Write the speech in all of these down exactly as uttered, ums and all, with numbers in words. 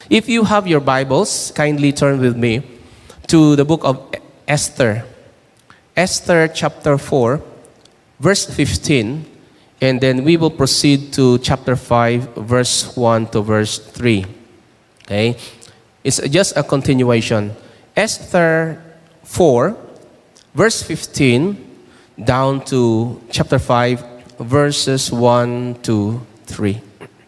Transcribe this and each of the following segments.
If you have your Bibles, kindly turn with me to the book of Esther. Esther chapter four, verse fifteen. And then we will proceed to chapter five, verse one to verse three. Okay? It's just a continuation. Esther four, verse fifteen, down to chapter five, verses one to three.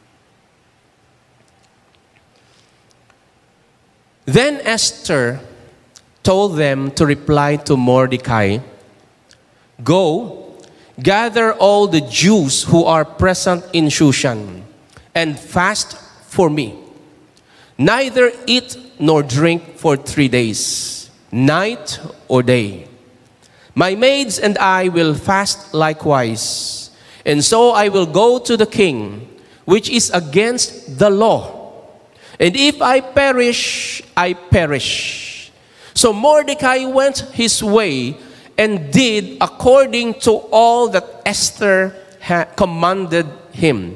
Then Esther told them to reply to Mordecai, "Go, gather all the Jews who are present in Shushan, and fast for me. Neither eat nor drink for three days, night or day. My maids and I will fast likewise, and so I will go to the king, which is against the law. And if I perish, I perish." So Mordecai went his way and did according to all that Esther had commanded him.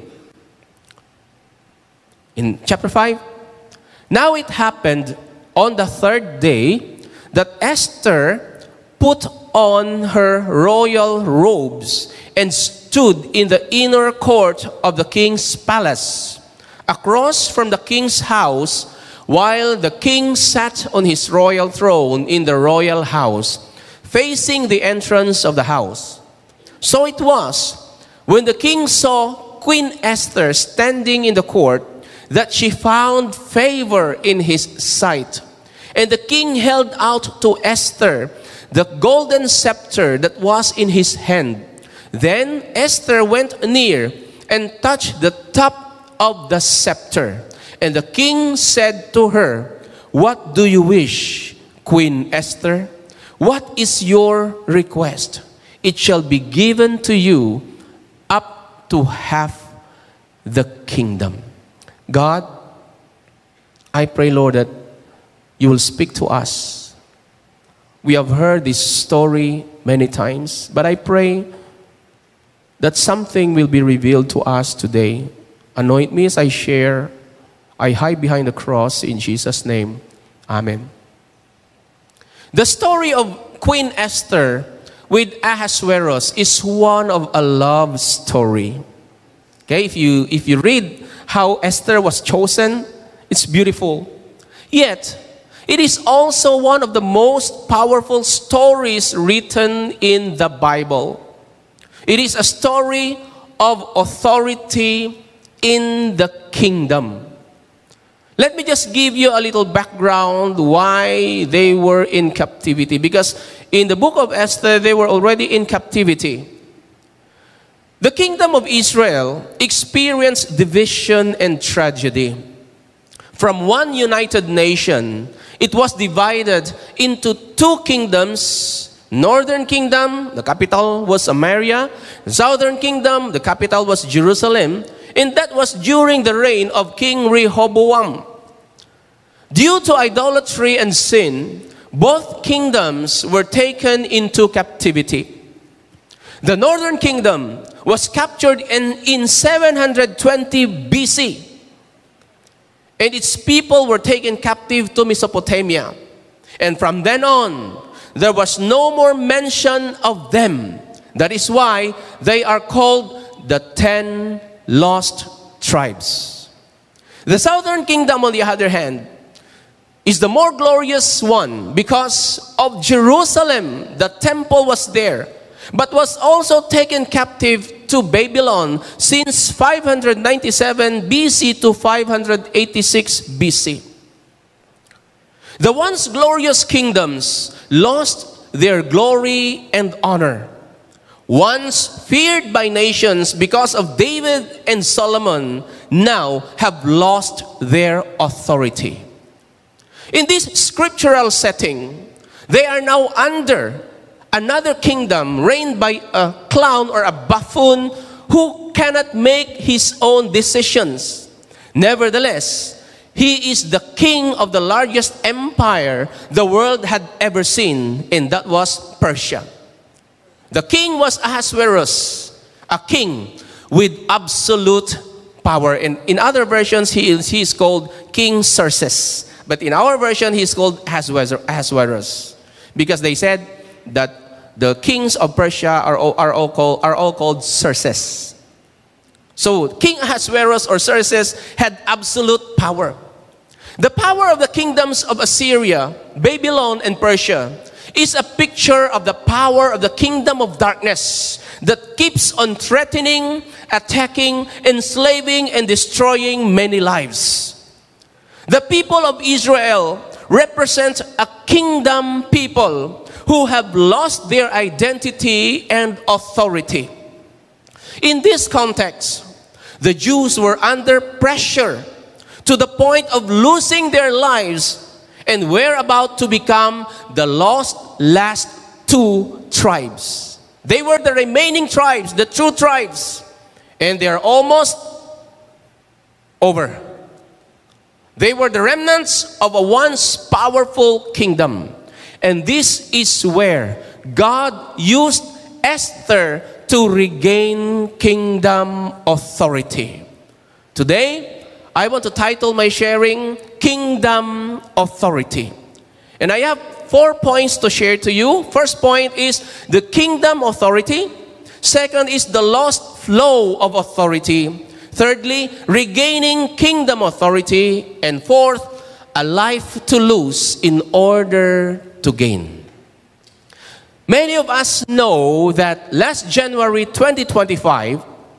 In chapter five, now it happened on the third day that Esther put on her royal robes and stood in the inner court of the king's palace, across from the king's house, while the king sat on his royal throne in the royal house, facing the entrance of the house. So it was, when the king saw Queen Esther standing in the court, that she found favor in his sight. And the king held out to Esther the golden scepter that was in his hand. Then Esther went near and touched the top of the scepter. And the king said to her, "What do you wish, Queen Esther? What is your request? It shall be given to you up to half the kingdom." God, I pray, Lord, that you will speak to us. We have heard this story many times, but I pray that something will be revealed to us today. Anoint me as I share. I hide behind the cross in Jesus' name. Amen. The story of Queen Esther with Ahasuerus is one of a love story. Okay, if you if you read how Esther was chosen, it's beautiful. Yet, it is also one of the most powerful stories written in the Bible. It is a story of authority in the kingdom. Let me just give you a little background why they were in captivity. Because in the book of Esther, they were already in captivity. The kingdom of Israel experienced division and tragedy. From one united nation, it was divided into two kingdoms. Northern kingdom, the capital was Samaria. Southern kingdom, the capital was Jerusalem. And that was during the reign of King Rehoboam. Due to idolatry and sin, both kingdoms were taken into captivity. The northern kingdom was captured in, in seven hundred twenty B C. And its people were taken captive to Mesopotamia. And from then on, there was no more mention of them. That is why they are called the Ten Lost Tribes. The southern kingdom, on the other hand, is the more glorious one because of Jerusalem. The temple was there, but was also taken captive to Babylon since five hundred ninety-seven B C to five hundred eighty-six B C. The once glorious kingdoms lost their glory and honor. Once feared by nations because of David and Solomon, now have lost their authority. In this scriptural setting, they are now under another kingdom reigned by a clown or a buffoon who cannot make his own decisions. Nevertheless, he is the king of the largest empire the world had ever seen, and that was Persia. The king was Ahasuerus, a king with absolute power. And in other versions, he is, he is called King Xerxes. But in our version, he is called Ahasuerus. Because they said that the kings of Persia are all, are all, called, are all called Xerxes. So King Ahasuerus or Xerxes had absolute power. The power of the kingdoms of Assyria, Babylon, and Persia is a picture of the power of the kingdom of darkness that keeps on threatening, attacking, enslaving, and destroying many lives. The people of Israel represent a kingdom people who have lost their identity and authority. In this context, the Jews were under pressure to the point of losing their lives and were about to become the lost last two tribes. They were the remaining tribes, the true tribes, and they are almost over. They were the remnants of a once powerful kingdom. And this is where God used Esther to regain kingdom authority. Today, I want to title my sharing, Kingdom Authority. And I have four points to share to you. First point is the kingdom authority. Second is the lost flow of authority. Thirdly, regaining kingdom authority. And fourth, a life to lose in order to gain. Many of us know that last January twenty twenty-five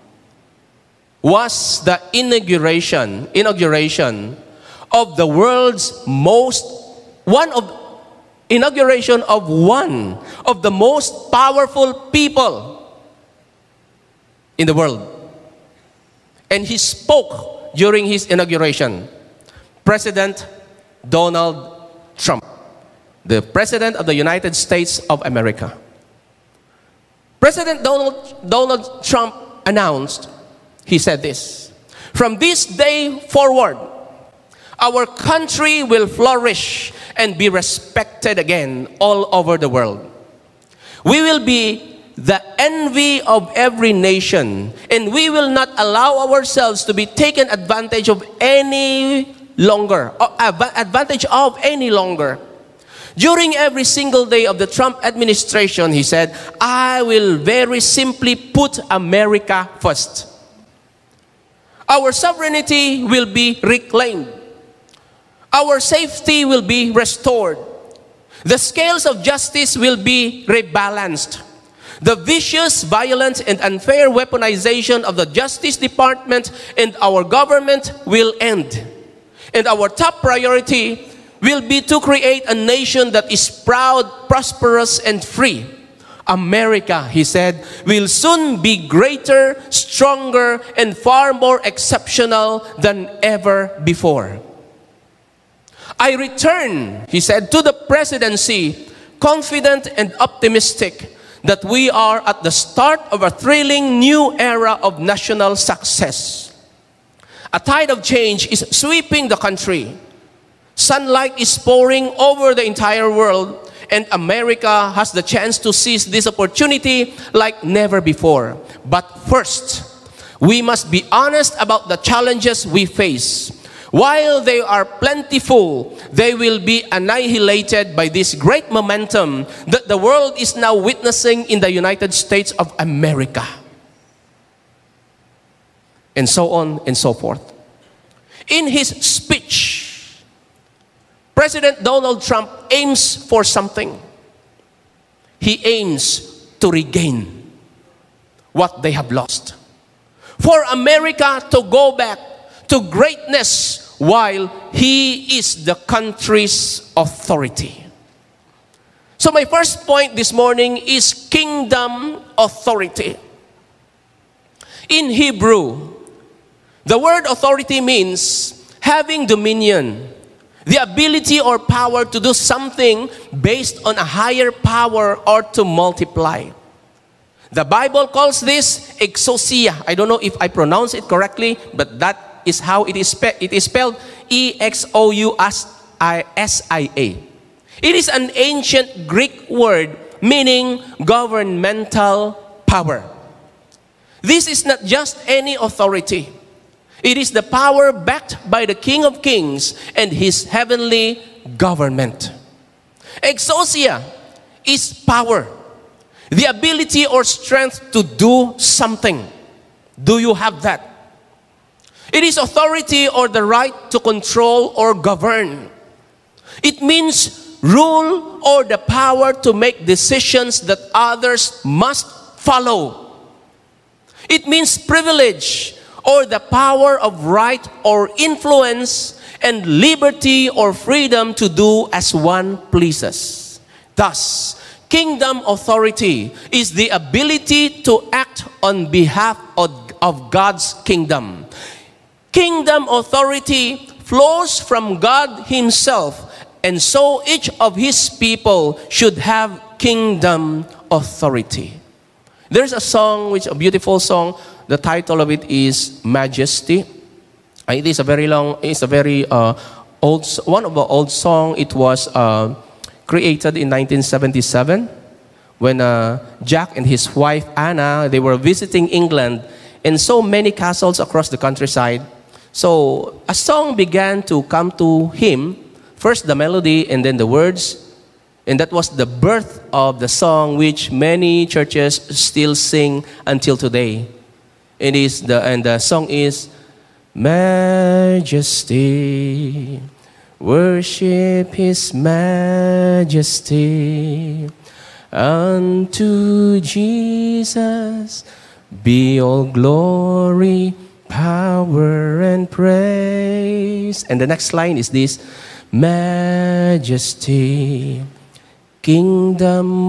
was the inauguration, inauguration of the world's most, one of, inauguration of one of the most powerful people in the world. And he spoke during his inauguration, President Donald Trump, the President of the United States of America. President Donald, Donald Trump announced, he said this, "From this day forward, our country will flourish and be respected again all over the world. We will be the envy of every nation, and we will not allow ourselves to be taken advantage of any longer, advantage of any longer. During every single day of the Trump administration," he said, "I will very simply put America first. Our sovereignty will be reclaimed. Our safety will be restored. The scales of justice will be rebalanced. The vicious, violent, and unfair weaponization of the Justice Department and our government will end. And our top priority will be to create a nation that is proud, prosperous, and free. America," he said, "will soon be greater, stronger, and far more exceptional than ever before. I return," he said, "to the presidency confident and optimistic that we are at the start of a thrilling new era of national success. A tide of change is sweeping the country. Sunlight is pouring over the entire world, and America has the chance to seize this opportunity like never before. But first, we must be honest about the challenges we face. While they are plentiful, they will be annihilated by this great momentum that the world is now witnessing in the United States of America." And so on and so forth. In his speech, President Donald Trump aims for something. He aims to regain what they have lost. For America to go back to greatness while he is the country's authority. So my first point this morning is kingdom authority. In Hebrew, the word authority means having dominion, the ability or power to do something based on a higher power or to multiply. The Bible calls this exousia. I don't know if I pronounce it correctly, but that is how it is, spe it is spelled, E X O U S I A. It is an ancient Greek word meaning governmental power. This is not just any authority. It is the power backed by the King of Kings and his heavenly government. Exousia is power, the ability or strength to do something. Do you have that? It is authority or the right to control or govern. It means rule or the power to make decisions that others must follow. It means privilege or the power of right or influence and liberty or freedom to do as one pleases. Thus, kingdom authority is the ability to act on behalf of, of God's kingdom. Kingdom authority flows from God himself, and so each of his people should have kingdom authority. There's a song, which a beautiful song. The title of it is Majesty. It is a very long, it's a very uh, old, one of the old song. It was uh, created in nineteen seventy-seven when uh, Jack and his wife Anna, they were visiting England and so many castles across the countryside. So a song began to come to him, first the melody and then the words, and that was the birth of the song which many churches still sing until today. It is the, and the song is, Majesty, worship his majesty. Unto Jesus be all glory, power and praise. And the next line is this, Majesty, kingdom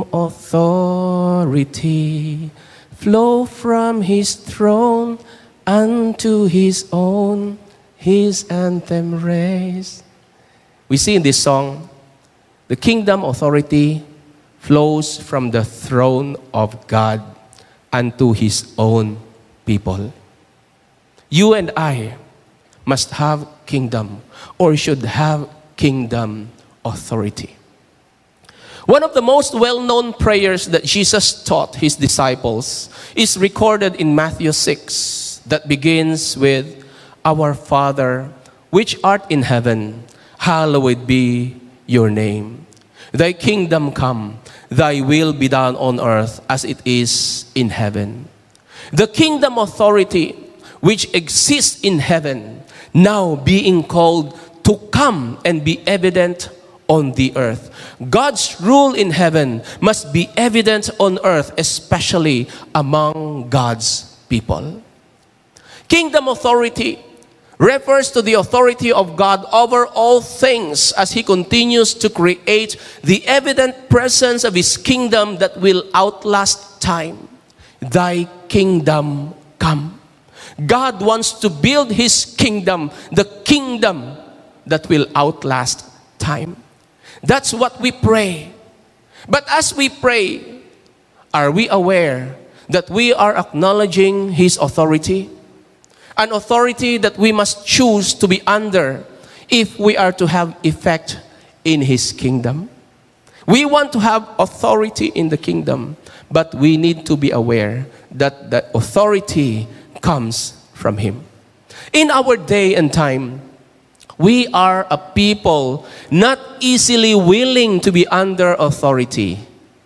authority, flow from his throne unto his own, his anthem raise. We see in this song, the kingdom authority flows from the throne of God unto his own people. You and I must have kingdom, or should have kingdom authority. One of the most well-known prayers that Jesus taught his disciples is recorded in Matthew six, that begins with, Our Father, which art in heaven, hallowed be your name. Thy kingdom come, thy will be done on earth as it is in heaven. The kingdom authority which exists in heaven, now being called to come and be evident on the earth. God's rule in heaven must be evident on earth, especially among God's people. Kingdom authority refers to the authority of God over all things as he continues to create the evident presence of his kingdom that will outlast time. Thy kingdom come. God wants to build his kingdom, the kingdom that will outlast time. That's what we pray. But as we pray, are we aware that we are acknowledging his authority? An authority that we must choose to be under if we are to have effect in his kingdom. We want to have authority in the kingdom, but we need to be aware that that authority comes from him. In our day and time, we are a people not easily willing to be under authority.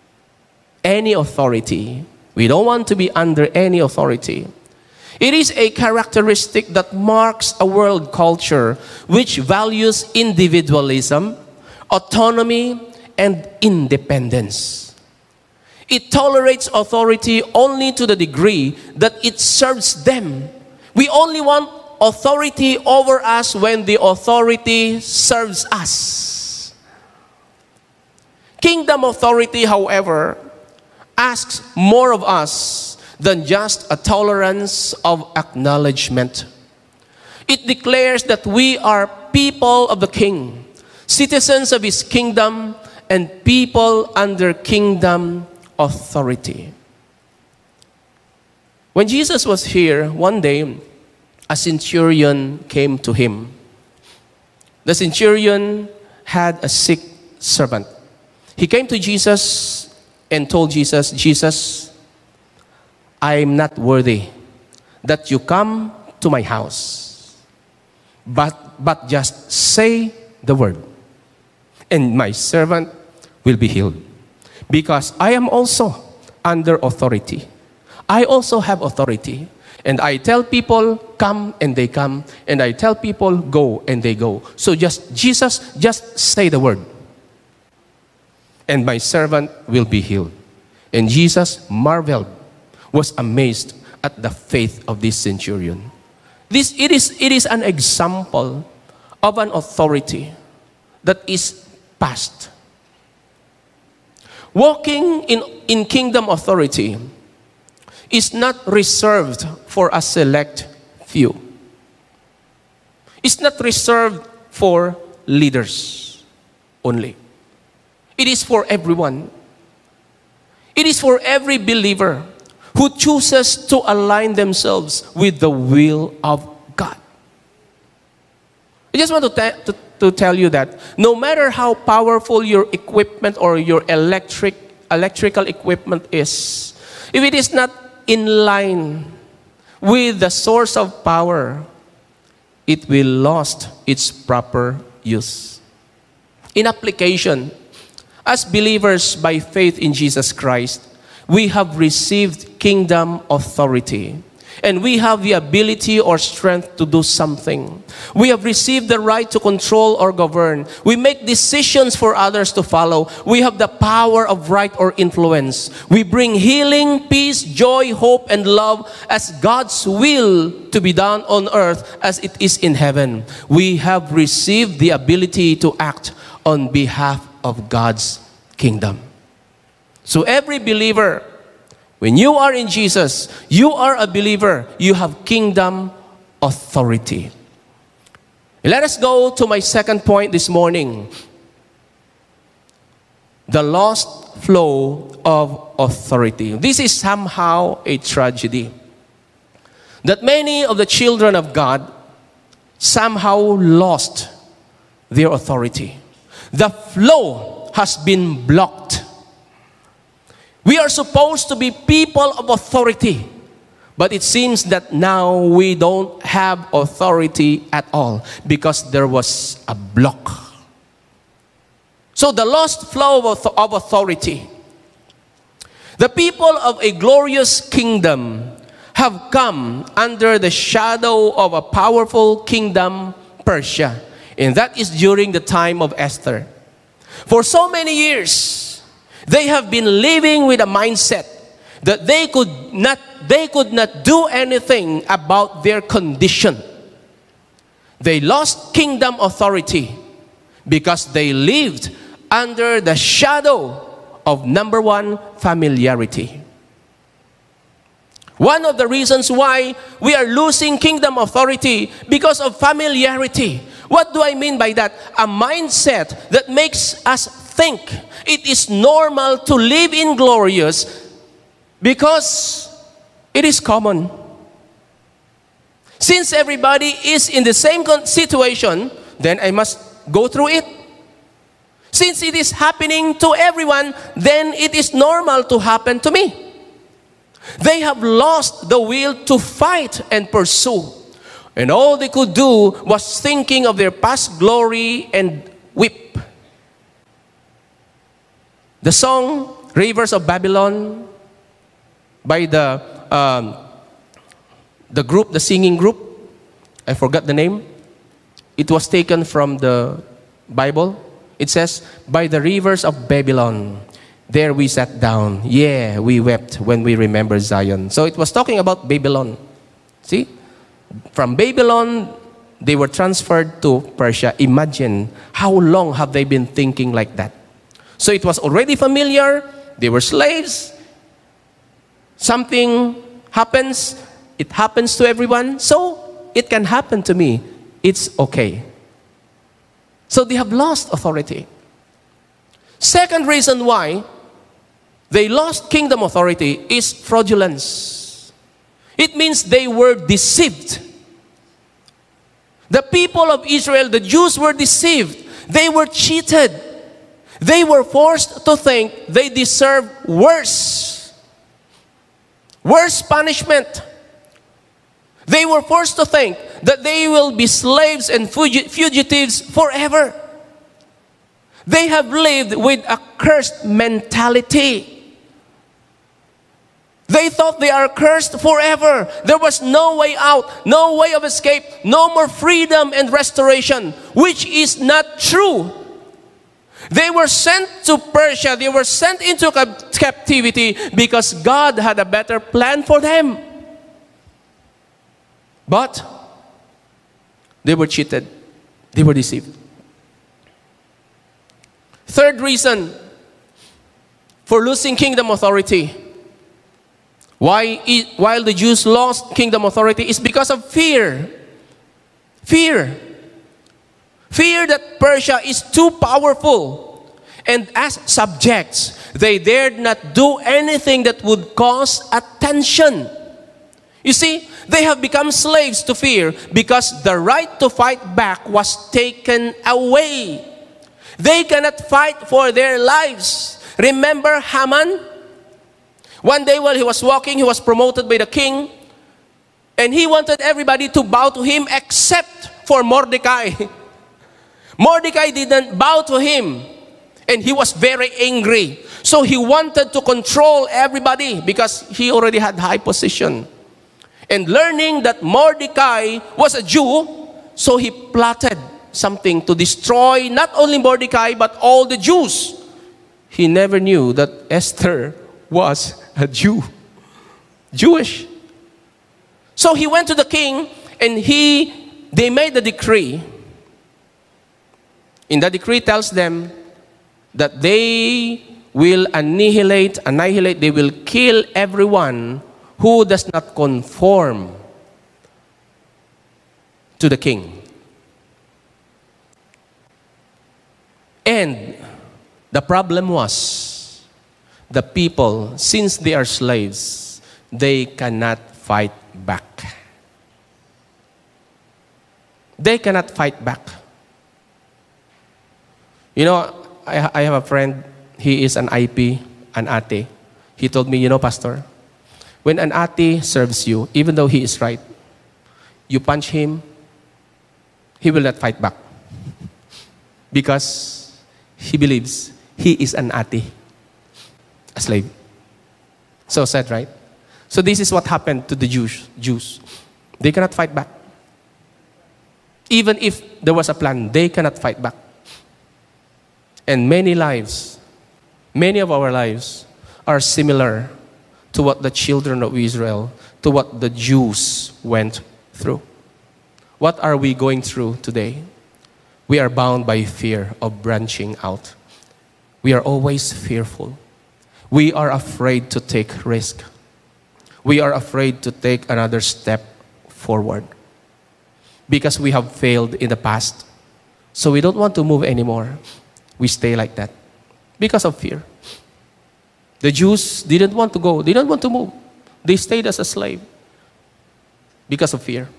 Any authority. We don't want to be under any authority. It is a characteristic that marks a world culture which values individualism, autonomy, and independence. It tolerates authority only to the degree that it serves them. We only want authority over us when the authority serves us. Kingdom authority, however, asks more of us than just a tolerance of acknowledgement. It declares that we are people of the King, citizens of his kingdom, and people under kingdom authority. When Jesus was here, one day, a centurion came to him. The centurion had a sick servant. He came to Jesus and told Jesus, Jesus, I am not worthy that you come to my house. but, but just say the word, and my servant will be healed. Because I am also under authority. I also have authority. And I tell people, come, and they come. And I tell people, go, and they go. So just, Jesus, just say the word, and my servant will be healed. And Jesus marveled, was amazed at the faith of this centurion. This, it is, it is an example of an authority that is past. Walking in, in kingdom authority is not reserved for a select few. It's not reserved for leaders only. It is for everyone. It is for every believer who chooses to align themselves with the will of God. I just want to, te- to, to tell you that no matter how powerful your equipment or your electric electrical equipment is, if it is not in line with the source of power, it will lost its proper use. In application, as believers by faith in Jesus Christ, we have received kingdom authority. And we have the ability or strength to do something. We have received the right to control or govern. We make decisions for others to follow. We have the power of right or influence. We bring healing, peace, joy, hope, and love as God's will to be done on earth as it is in heaven. We have received the ability to act on behalf of God's kingdom. So every believer, when you are in Jesus, you are a believer. You have kingdom authority. Let us go to my second point this morning. The lost flow of authority. This is somehow a tragedy. That many of the children of God somehow lost their authority. The flow has been blocked. We are supposed to be people of authority, but it seems that now we don't have authority at all because there was a block. So the lost flow of authority. The people of a glorious kingdom have come under the shadow of a powerful kingdom, Persia, and that is during the time of Esther. For so many years, they have been living with a mindset that they could not, they could not do anything about their condition. They lost kingdom authority because they lived under the shadow of, number one, familiarity. One of the reasons why we are losing kingdom authority because of familiarity. What do I mean by that? A mindset that makes us think it is normal to live in glorious because it is common. Since everybody is in the same situation, then I must go through it. Since it is happening to everyone, then it is normal to happen to me. They have lost the will to fight and pursue. And all they could do was thinking of their past glory and weep. The song, Rivers of Babylon, by the, um, the group, the singing group, I forgot the name. It was taken from the Bible. It says, by the rivers of Babylon, there we sat down. Yeah, we wept when we remember Zion. So it was talking about Babylon. See? From Babylon, they were transferred to Persia. Imagine how long have they been thinking like that. So it was already familiar. They were slaves. Something happens. It happens to everyone. So it can happen to me. It's okay. So they have lost authority. Second reason why they lost kingdom authority is fraudulence. It means they were deceived. The people of Israel, the Jews, were deceived. They were cheated. They were forced to think they deserve worse. Worse punishment. They were forced to think that they will be slaves and fugi- fugitives forever. They have lived with a cursed mentality. They thought they are cursed forever. There was no way out, no way of escape, no more freedom and restoration, which is not true. They were sent to Persia. They were sent into cap- captivity because God had a better plan for them. But they were cheated. They were deceived. Third reason for losing kingdom authority. Why, it, while the Jews lost kingdom authority, is because of fear. Fear. Fear that Persia is too powerful. And as subjects, they dared not do anything that would cause attention. You see, they have become slaves to fear because the right to fight back was taken away. They cannot fight for their lives. Remember Haman? One day while he was walking, he was promoted by the king. And he wanted everybody to bow to him except for Mordecai. Mordecai didn't bow to him. And he was very angry. So he wanted to control everybody because he already had high position. And learning that Mordecai was a Jew, so he plotted something to destroy not only Mordecai but all the Jews. He never knew that Esther was a Jew, Jewish. So he went to the king and he, they made the decree. In the decree tells them that they will annihilate, annihilate, they will kill everyone who does not conform to the king. And the problem was, the people, since they are slaves, they cannot fight back. They cannot fight back. You know, I, I have a friend, he is an I P, an ate. He told me, you know, Pastor, when an ate serves you, even though he is right, you punch him, he will not fight back. Because he believes he is an ate, a slave. So sad, right? So this is what happened to the Jews. Jews. They cannot fight back. Even if there was a plan, they cannot fight back. And many lives, many of our lives are similar to what the children of Israel, to what the Jews went through. What are we going through today? We are bound by fear of branching out. We are always fearful. We are afraid to take risk. We are afraid to take another step forward because we have failed in the past. So we don't want to move anymore. We stay like that because of fear. The Jews didn't want to go. They didn't want to move. They stayed as a slave because of fear.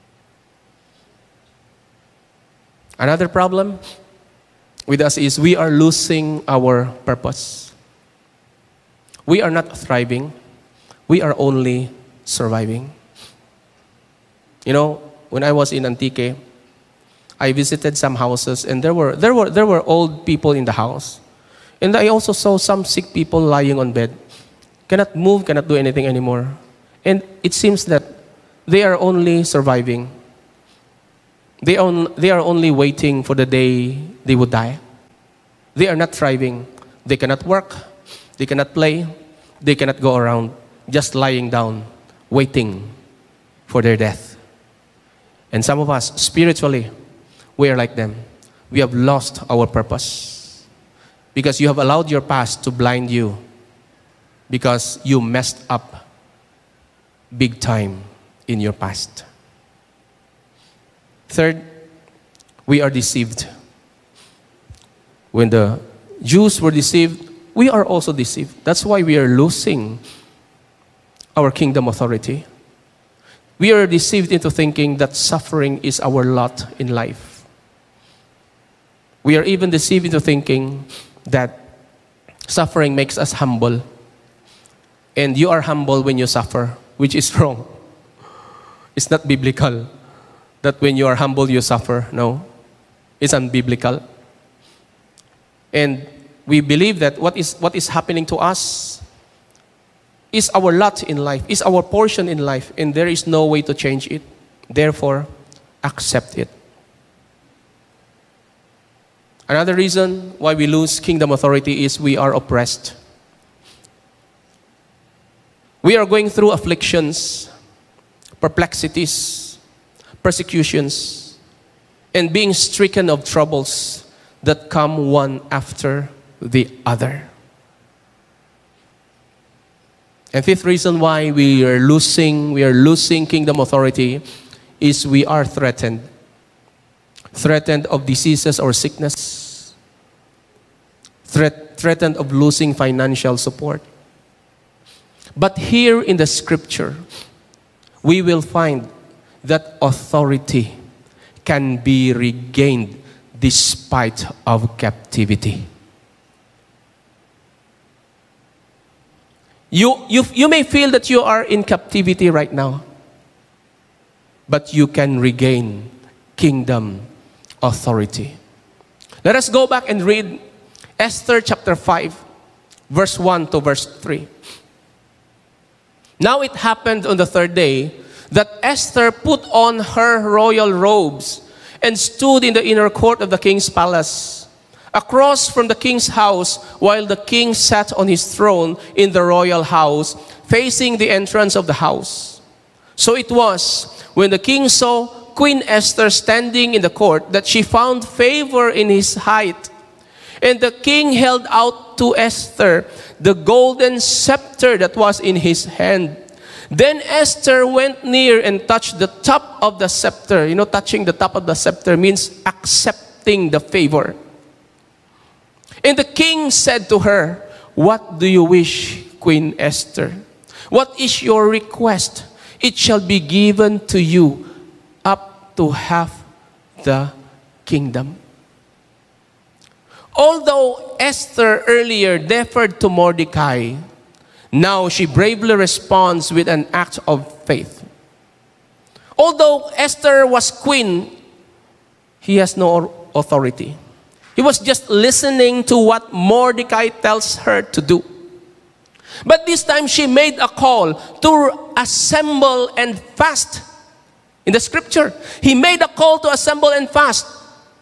Another problem with us is we are losing our purpose. We are not thriving. We are only surviving. You know, when I was in Antique, I visited some houses and there were, there were, there were old people in the house. And I also saw some sick people lying on bed. Cannot move, cannot do anything anymore. And it seems that they are only surviving. They, on, they are only waiting for the day they would die. They are not thriving. They cannot work. They cannot play. They cannot go around just lying down, waiting for their death. And some of us, spiritually, we are like them. We have lost our purpose. Because you have allowed your past to blind you. Because you messed up big time in your past. Third, we are deceived. When the Jews were deceived, we are also deceived. That's why we are losing our kingdom authority. We are deceived into thinking that suffering is our lot in life. We are even deceived into thinking that suffering makes us humble. And you are humble when you suffer, which is wrong. It's not biblical. that when you are humble, you suffer. No, it's unbiblical. And we believe that what is, what is happening to us is our lot in life, is our portion in life, and there is no way to change it. Therefore, accept it. Another reason why we lose kingdom authority is we are oppressed. We are going through afflictions, perplexities, persecutions, and being stricken of troubles that come one after the other. And fifth reason why we are losing, we are losing kingdom authority is we are threatened. Threatened of diseases or sickness. Threat, threatened of losing financial support. But here in the scripture, we will find that authority can be regained despite of captivity. You, you, you may feel that you are in captivity right now, but you can regain kingdom authority. Let us go back and read Esther chapter five, verse one to verse three. Now it happened on the third day that Esther put on her royal robes and stood in the inner court of the king's palace, across from the king's house, while the king sat on his throne in the royal house, facing the entrance of the house. So it was, when the king saw Queen Esther standing in the court, that she found favor in his sight. And the king held out to Esther the golden scepter that was in his hand. Then Esther went near and touched the top of the scepter. You know, touching the top of the scepter means accepting the favor. And the king said to her, "What do you wish, Queen Esther? What is your request? It shall be given to you, up to half the kingdom." Although Esther earlier deferred to Mordecai, now she bravely responds with an act of faith. Although Esther was queen, he has no authority. He was just listening to what Mordecai tells her to do. But this time she made a call to assemble and fast. In the scripture, he made a call to assemble and fast.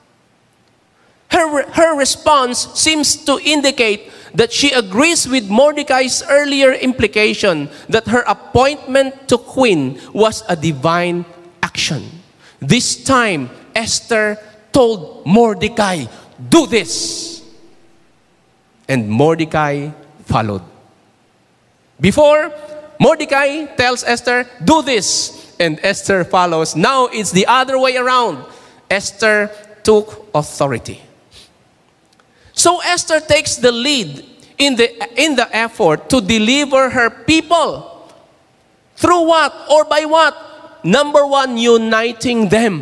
Her, her response seems to indicate that she agrees with Mordecai's earlier implication that her appointment to queen was a divine action. This time, Esther told Mordecai, "Do this." And Mordecai followed. Before, Mordecai tells Esther, "Do this," and Esther follows. Now it's the other way around. Esther took authority. So Esther takes the lead in the, in the effort to deliver her people. Through what or by what? Number one, uniting them.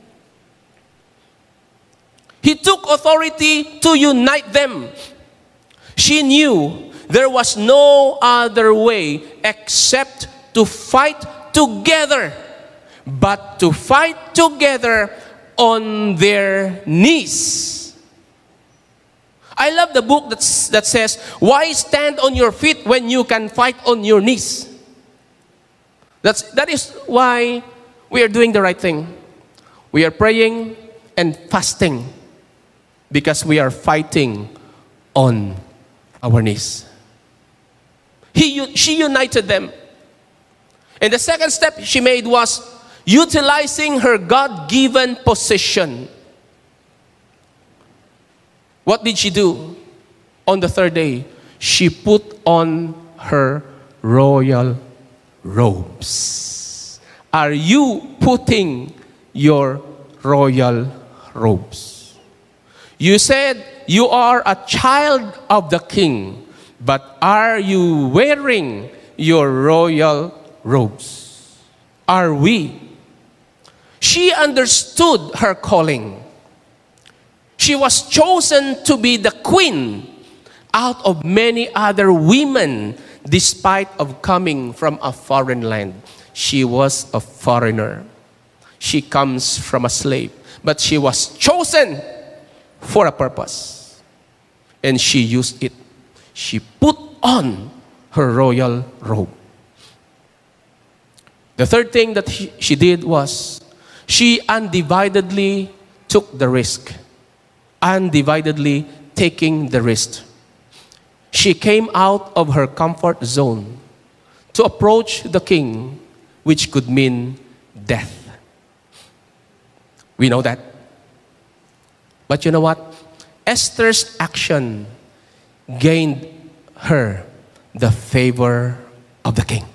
He took authority to unite them. She knew there was no other way except to fight together, but to fight together on their knees. I love the book that's, that says, "Why stand on your feet when you can fight on your knees?" That's, that is why we are doing the right thing. We are praying and fasting because we are fighting on our knees. He, she united them. And the second step she made was utilizing her God-given position. What did she do? On the third day, she put on her royal robes. Are you putting your royal robes? You said you are a child of the king, but are you wearing your royal robes? Are we? She understood her calling. She was chosen to be the queen out of many other women, despite of coming from a foreign land. She was a foreigner. She comes from a slave, but she was chosen for a purpose. And she used it. She put on her royal robe. The third thing that she, she did was she undividedly took the risk. Undividedly taking the risk. She came out of her comfort zone to approach the king, which could mean death. We know that. But you know what? Esther's action gained her the favor of the king.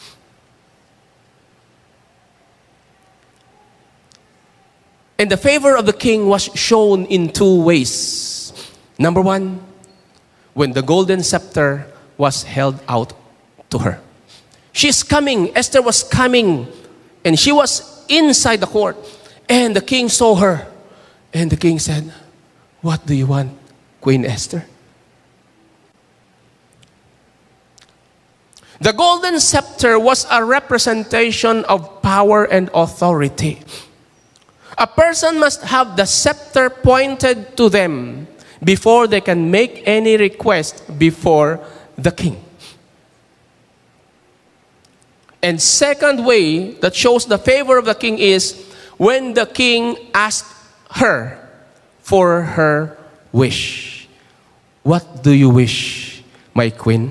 And the favor of the king was shown in two ways. Number one, when the golden scepter was held out to her. She's coming. Esther was coming. And she was inside the court. And the king saw her. And the king said, "What do you want, Queen Esther?" The golden scepter was a representation of power and authority. A person must have the scepter pointed to them before they can make any request before the king. And second way that shows the favor of the king is when the king asked her for her wish. What do you wish, my queen?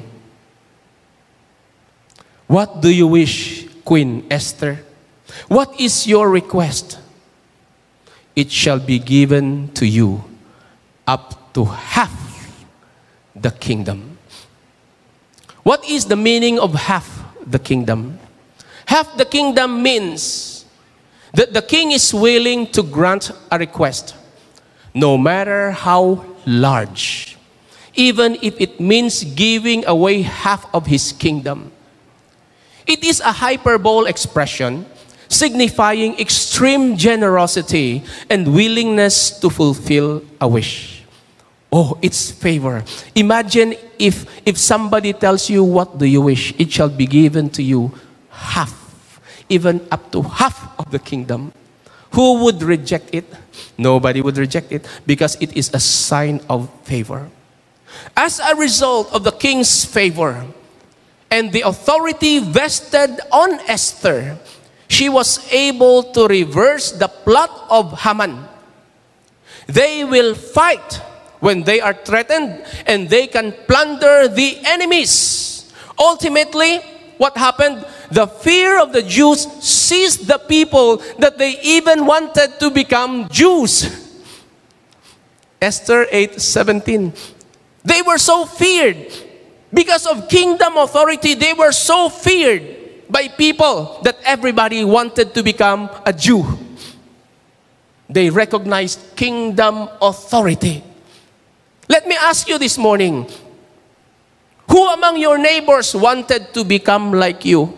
What do you wish, Queen Esther? What is your request? It shall be given to you up to half the kingdom. What is the meaning of half the kingdom? Half the kingdom means that the king is willing to grant a request, no matter how large, even if it means giving away half of his kingdom. It is a hyperbole expression signifying extreme generosity and willingness to fulfill a wish. Oh, it's favor. Imagine if, if somebody tells you, what do you wish? It shall be given to you half, even up to half of the kingdom. Who would reject it? Nobody would reject it because it is a sign of favor. As a result of the king's favor and the authority vested on Esther, she was able to reverse the plot of Haman. They will fight when they are threatened, and they can plunder the enemies. Ultimately, what happened? The fear of the Jews seized the people that they even wanted to become Jews. Esther eight seventeen. They were so feared. Because of kingdom authority, they were so feared by people that everybody wanted to become a Jew. They recognized kingdom authority. Let me ask you this morning, who among your neighbors wanted to become like you?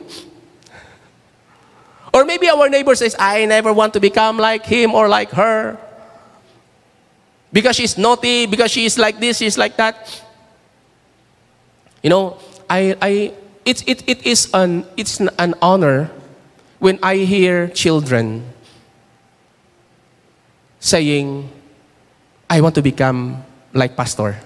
Or maybe our neighbor says, I never want to become like him or like her. Because she's naughty, because she's like this, she's like that. You know, I, I, it, it, it is an, it's an honor when I hear children saying, I want to become like pastor.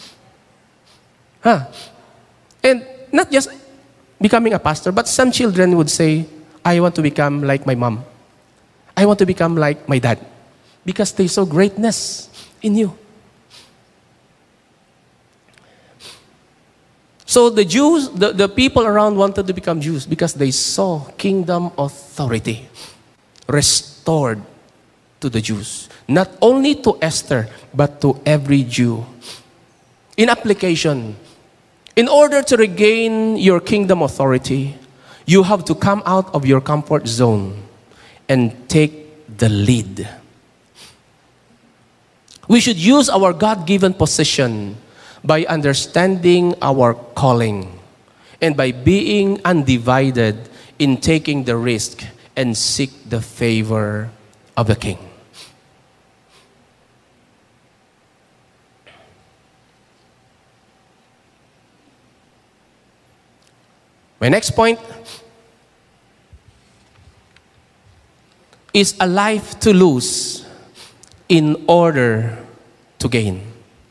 Huh? And not just becoming a pastor, but some children would say, I want to become like my mom. I want to become like my dad. Because they saw greatness in you. So the Jews, the, the people around wanted to become Jews because they saw kingdom authority restored to the Jews. Not only to Esther, but to every Jew. In application, in order to regain your kingdom authority, you have to come out of your comfort zone and take the lead. We should use our God-given position by understanding our calling and by being undivided in taking the risk and seek the favor of the king. My next point, is a life to lose in order to gain.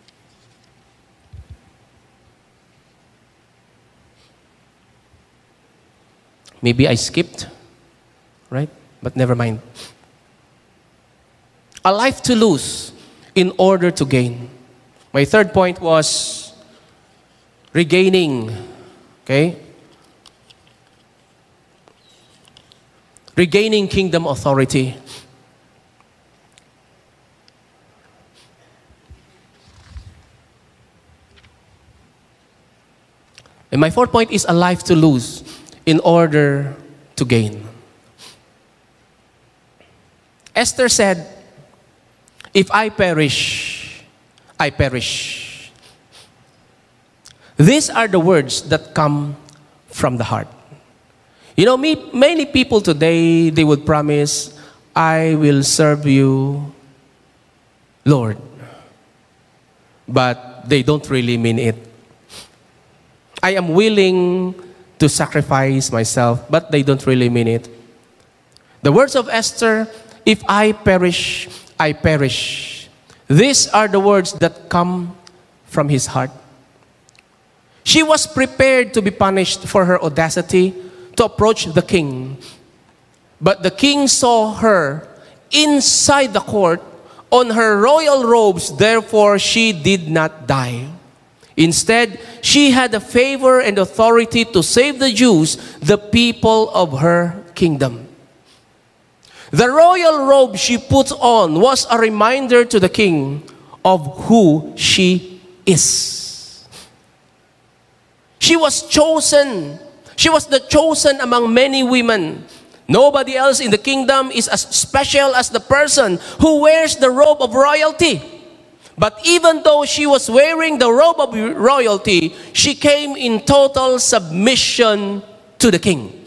Maybe I skipped, right? But never mind. A life to lose in order to gain. My third point was regaining, okay? Regaining kingdom authority. And my fourth point is a life to lose in order to gain. Esther said, if I perish, I perish. These are the words that come from the heart. You know, me, many people today, they would promise, I will serve you, Lord. But they don't really mean it. I am willing to sacrifice myself, but they don't really mean it. The words of Esther, if I perish, I perish. These are the words that come from his heart. She was prepared to be punished for her audacity to approach the king. But the king saw her inside the court on her royal robes, therefore she did not die. Instead, she had the favor and authority to save the Jews, the people of her kingdom. The royal robe she put on was a reminder to the king of who she is. She was chosen. She was the chosen among many women. Nobody else in the kingdom is as special as the person who wears the robe of royalty. But even though she was wearing the robe of royalty, she came in total submission to the king.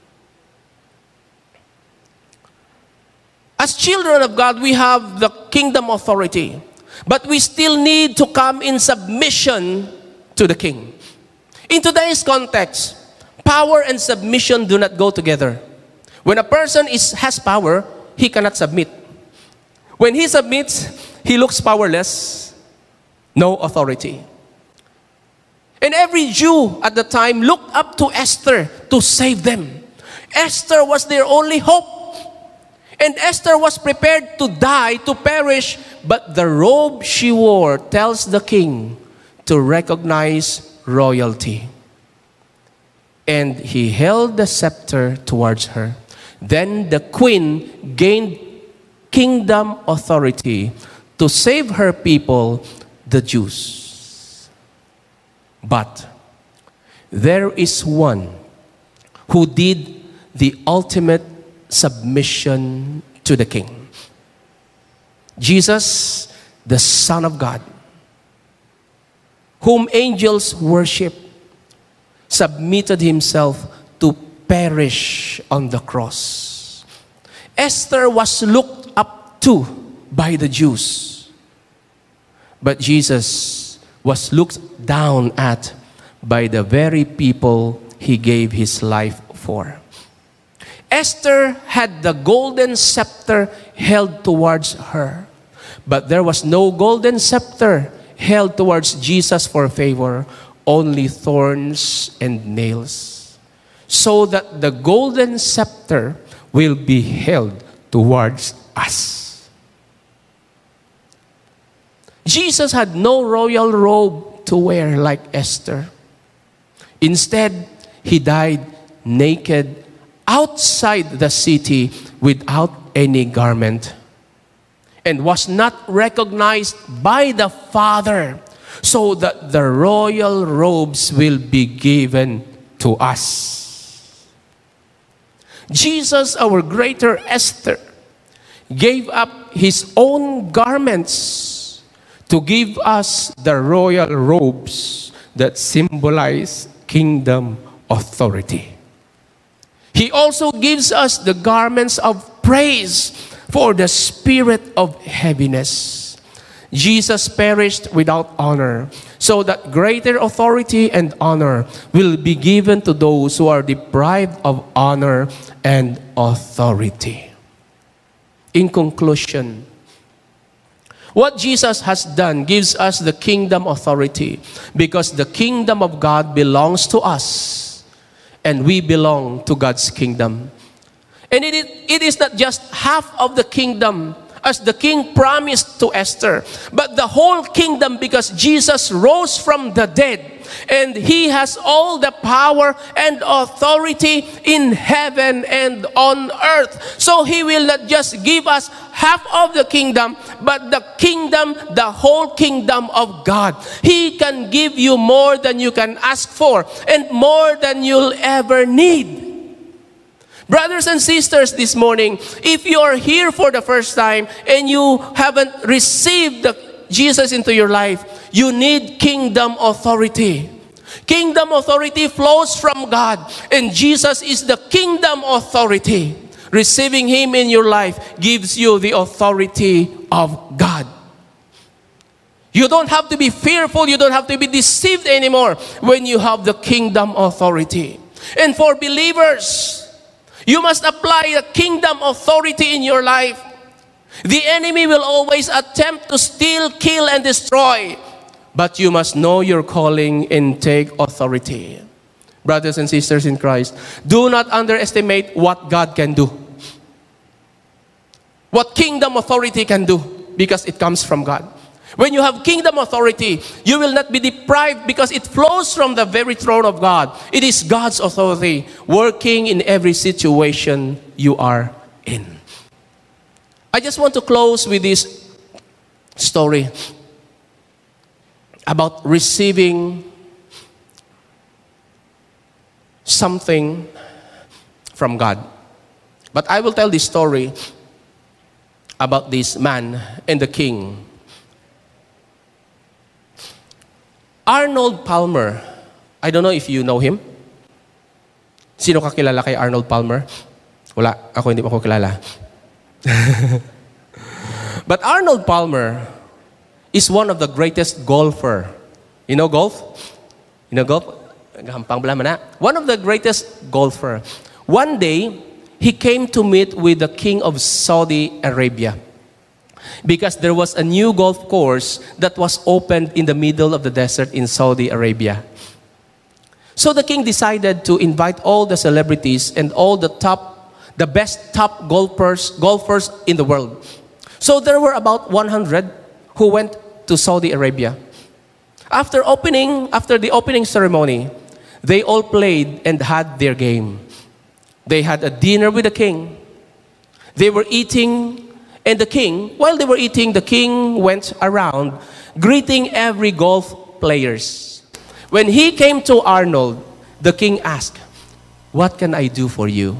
As children of God, we have the kingdom authority, but we still need to come in submission to the king. In today's context, power and submission do not go together. When a person is, has power, he cannot submit. When he submits, he looks powerless, no authority. And every Jew at the time looked up to Esther to save them. Esther was their only hope. And Esther was prepared to die, to perish, but the robe she wore tells the king to recognize royalty. And he held the scepter towards her. Then the queen gained kingdom authority to save her people, the Jews. But there is one who did the ultimate submission to the king. Jesus, the Son of God, whom angels worship, submitted himself to perish on the cross. Esther was looked up to by the Jews, but Jesus was looked down at by the very people he gave his life for. Esther had the golden scepter held towards her, but there was no golden scepter held towards Jesus for favor, only thorns and nails, so that the golden scepter will be held towards us. Jesus had no royal robe to wear like Esther. Instead, he died naked outside the city without any garment, and was not recognized by the Father, so that the royal robes will be given to us. Jesus, our greater Esther, gave up his own garments to give us the royal robes that symbolize kingdom authority. He also gives us the garments of praise for the spirit of heaviness. Jesus perished without honor, so that greater authority and honor will be given to those who are deprived of honor and authority. In conclusion, what Jesus has done gives us the kingdom authority because the kingdom of God belongs to us and we belong to God's kingdom. And it is, it is not just half of the kingdom as the king promised to Esther, but the whole kingdom because Jesus rose from the dead and he has all the power and authority in heaven and on earth. So he will not just give us half of the kingdom, but the kingdom, the whole kingdom of God. He can give you more than you can ask for and more than you'll ever need. Brothers and sisters, this morning, if you are here for the first time and you haven't received the Jesus into your life, you need kingdom authority. Kingdom authority flows from God, and Jesus is the kingdom authority. Receiving Him in your life gives you the authority of God. You don't have to be fearful, you don't have to be deceived anymore when you have the kingdom authority. And for believers, you must apply the kingdom authority in your life. The enemy will always attempt to steal, kill, and destroy. But you must know your calling and take authority. Brothers and sisters in Christ, do not underestimate what God can do. What kingdom authority can do, because it comes from God. When you have kingdom authority, you will not be deprived because it flows from the very throne of God. It is God's authority working in every situation you are in. I just want to close with this story about receiving something from God. But I will tell this story about this man and the king. Arnold Palmer. I don't know if you know him. Sino kakilala kay Arnold Palmer? Wala. Ako hindi pa ko kilala. But Arnold Palmer is one of the greatest golfer. You know golf? You know golf? One of the greatest golfer. One day, he came to meet with the king of Saudi Arabia, because there was a new golf course that was opened in the middle of the desert in Saudi Arabia. So the king decided to invite all the celebrities and all the top, the best top golfers, golfers in the world. So there were about one hundred who went to Saudi Arabia. After opening, after the opening ceremony, they all played and had their game. They had a dinner with the king. They were eating. And the king, while they were eating, the king went around greeting every golf players. When he came to Arnold, the king asked, "What can I do for you?"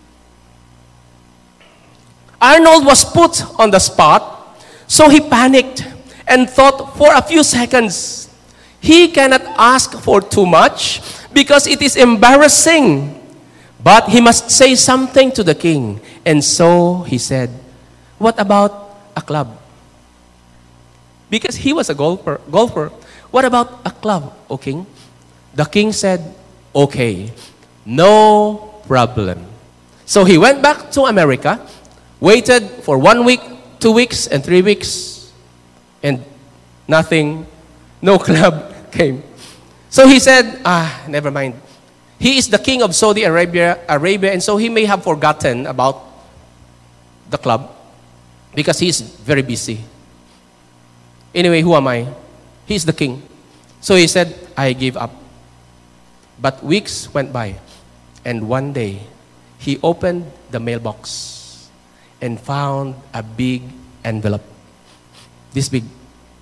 Arnold was put on the spot, so he panicked and thought for a few seconds. He cannot ask for too much because it is embarrassing. But he must say something to the king. And so he said, "What about a club?" Because he was a golfer. golfer. What about a club, O king? The king said, "Okay, no problem." So he went back to America, waited for one week, two weeks, and three weeks, and nothing, no club came. So he said, ah, never mind. He is the king of Saudi Arabia, Arabia, and so he may have forgotten about the club, because he's very busy. Anyway, who am I? He's the king. So he said, I give up. But weeks went by, and one day, he opened the mailbox and found a big envelope. This big.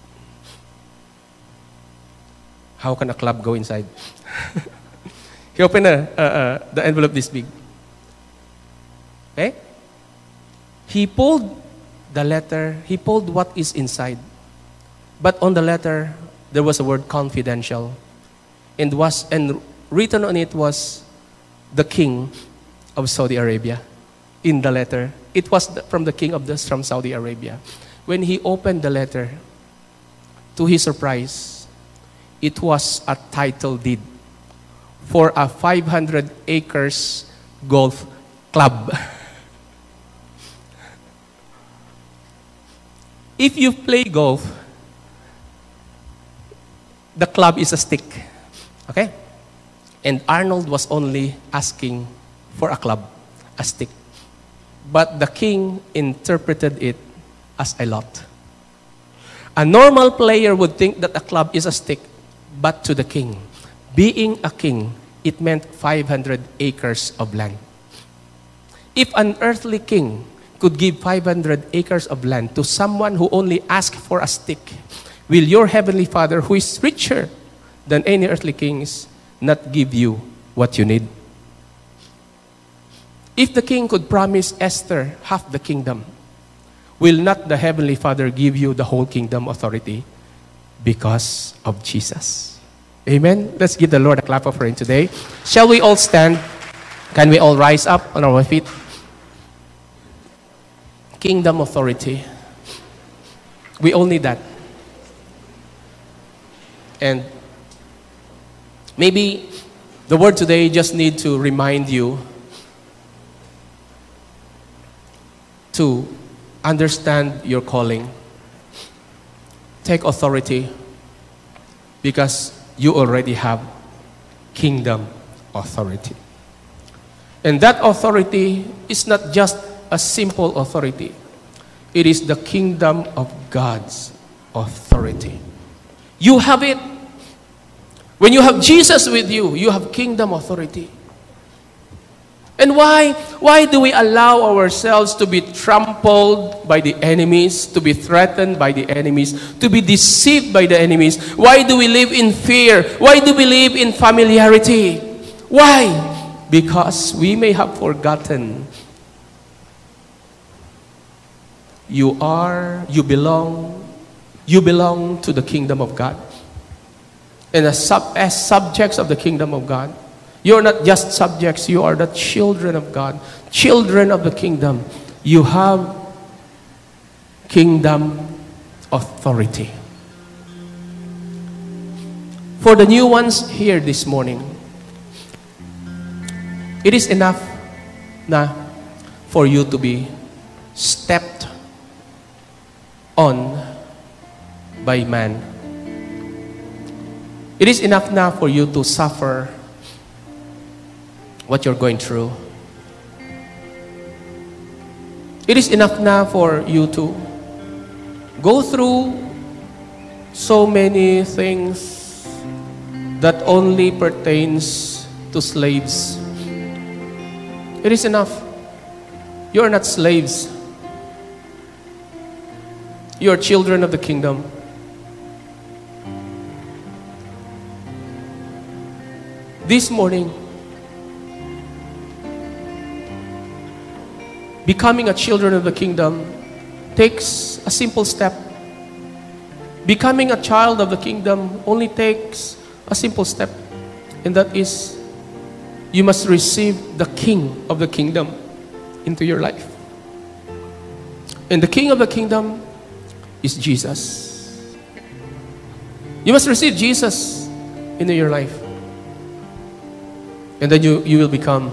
How can a club go inside? He opened a, uh, uh, the envelope this big. Okay? He pulled the letter, he pulled what is inside. But on the letter, there was a word confidential. And was and written on it was the king of Saudi Arabia. In the letter, it was the, from the king of this from Saudi Arabia. When he opened the letter, to his surprise, it was a title deed for a five hundred acres golf club. If you play golf, the club is a stick. Okay? And Arnold was only asking for a club, a stick. But the king interpreted it as a lot. A normal player would think that a club is a stick, but to the king, being a king, it meant five hundred acres of land. If an earthly king could give five hundred acres of land to someone who only asked for a stick, will your heavenly Father, who is richer than any earthly kings, not give you what you need? If the king could promise Esther half the kingdom, will not the heavenly Father give you the whole kingdom authority because of Jesus? Amen. Let's give the Lord a clap offering today. Shall we all stand? Can we all rise up on our feet? Kingdom authority. We all need that. And maybe the word today just need to remind you to understand your calling. Take authority because you already have kingdom authority. And that authority is not just a simple authority. It is the kingdom of God's authority. You have it. When you have Jesus with you, you have kingdom authority. And why? Why do we allow ourselves to be trampled by the enemies, to be threatened by the enemies, to be deceived by the enemies? Why do we live in fear? Why do we live in familiarity? Why? Because we may have forgotten you are, you belong, you belong to the kingdom of God. And as, sub, as subjects of the kingdom of God, you're not just subjects, you are the children of God, children of the kingdom. You have kingdom authority. For the new ones here this morning, it is enough na for you to be stepped on by man. It is enough now for you to suffer what you're going through. It is enough now for you to go through so many things that only pertains to slaves. It is enough. You are not slaves. You are children of the kingdom. This morning, becoming a children of the kingdom takes a simple step. Becoming a child of the kingdom only takes a simple step, and that is you must receive the King of the kingdom into your life. And the King of the kingdom is Jesus. You must receive Jesus into your life. And then you, you will become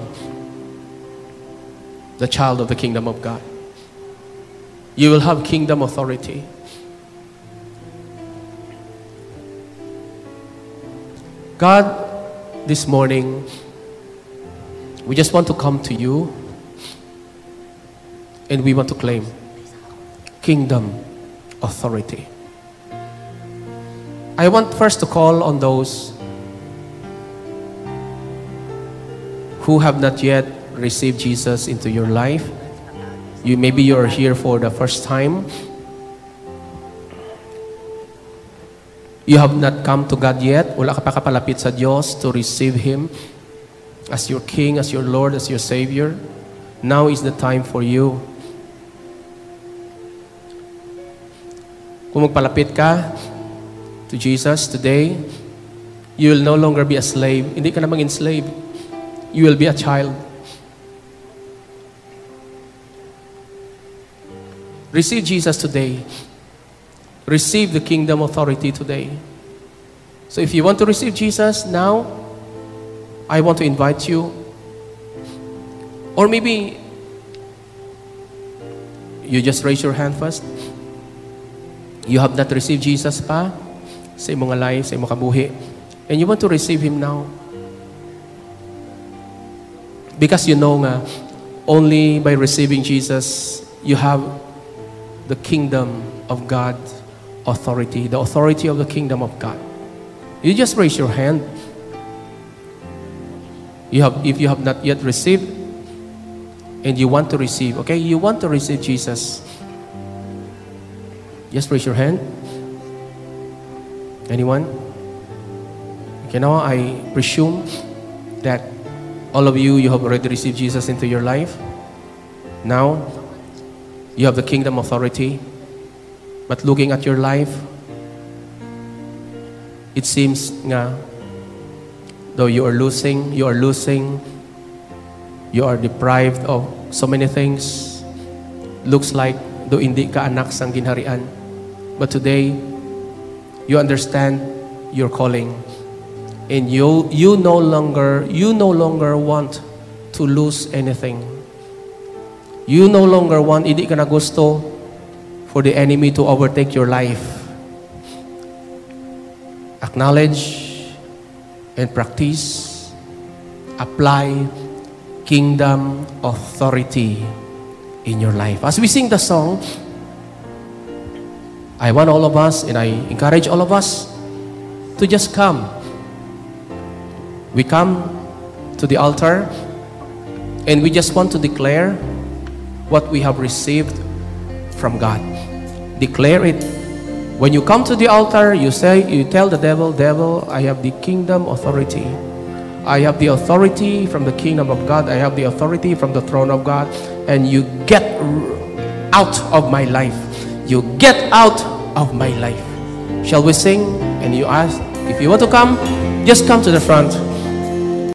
the child of the kingdom of God. You will have kingdom authority. God, this morning, we just want to come to you and we want to claim kingdom authority. I want first to call on those who have not yet received Jesus into your life. You maybe you're here for the first time. You have not come to God yet. Wala ka pa kapalapit sa Diyos to receive Him as your King, as your Lord, as your Savior. Now is the time for you. Kung magpalapit ka to Jesus today, you will no longer be a slave. Hindi ka na maging slave. You will be a child. Receive Jesus today. Receive the kingdom authority today. So if you want to receive Jesus now, I want to invite you. Or maybe you just raise your hand first. You have not received Jesus pa sa imong nga life, sa imong kabuhi. And you want to receive Him now. Because you know nga, only by receiving Jesus, you have the kingdom of God authority, the authority of the kingdom of God. You just raise your hand. You have, if you have not yet received, and you want to receive, okay, you want to receive Jesus, just raise your hand. Anyone? Okay, now I presume that all of you, you have already received Jesus into your life. Now, you have the kingdom authority. But looking at your life, it seems nga, though you are losing, you are losing, you are deprived of so many things. Looks like, though hindi ka anak sang ginharian. But today, you understand your calling. And you, you no longer, you no longer want to lose anything. You no longer want, hindi ka na gusto for the enemy to overtake your life. Acknowledge and practice, apply kingdom authority in your life. As we sing the song, I want all of us, and I encourage all of us to just come. We come to the altar, and we just want to declare what we have received from God. Declare it. When you come to the altar, you say, you tell the devil, devil, I have the kingdom authority. I have the authority from the kingdom of God. I have the authority from the throne of God. And you get out of my life. You get out of my life. Shall we sing? And you ask, if you want to come, just come to the front.